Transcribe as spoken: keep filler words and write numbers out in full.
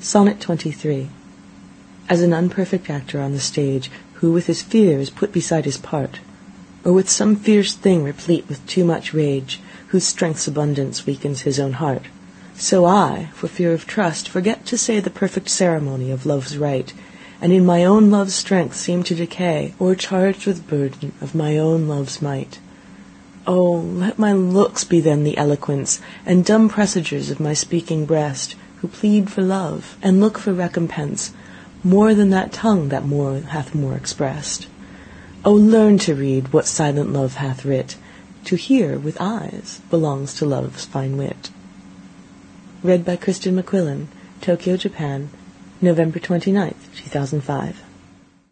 Sonnet twenty-three. As an unperfect actor on the stage, who with his fear is put beside his part, or with some fierce thing replete with too much rage, whose strength's abundance weakens his own heart, so I, for fear of trust, forget to say the perfect ceremony of love's rite, and in my own love's strength seem to decay, o'ercharged with burden of my own love's might. Oh, let my looks be then the eloquence, and dumb presagers of my speaking breast, who plead for love, and look for recompense, more than that tongue that more hath more expressed. Oh, learn to read what silent love hath writ, to hear with eyes belongs to love's fine wit. Read by Kristen McQuillan, Tokyo, Japan, November twenty-ninth, two thousand five.